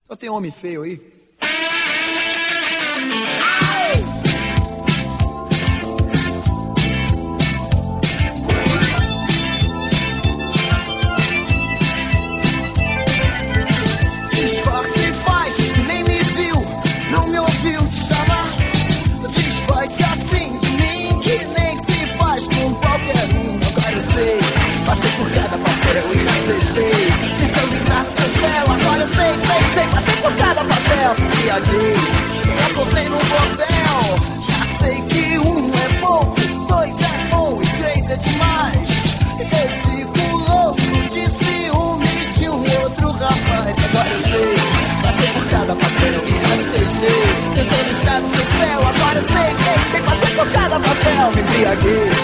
Só tem homem feio aí. Disfarce e faz que nem me viu, não me ouviu te chamar. Desfaz-se assim de mim que nem se faz com qualquer um. Agora eu sei, passei por cada papel e rastejei, tentando entrar no seu céu. Agora eu sei, passei por cada papel. Viajei, acordei num bordel. Já sei que um é pouco, dois é bom e três é demais. Eu fico louco de ciúme de um outro rapaz. Agora eu sei, passei por cada papel e rastejei, tentando entrar no seu céu. Agora eu sei, passei por cada papel. Me embriaguei,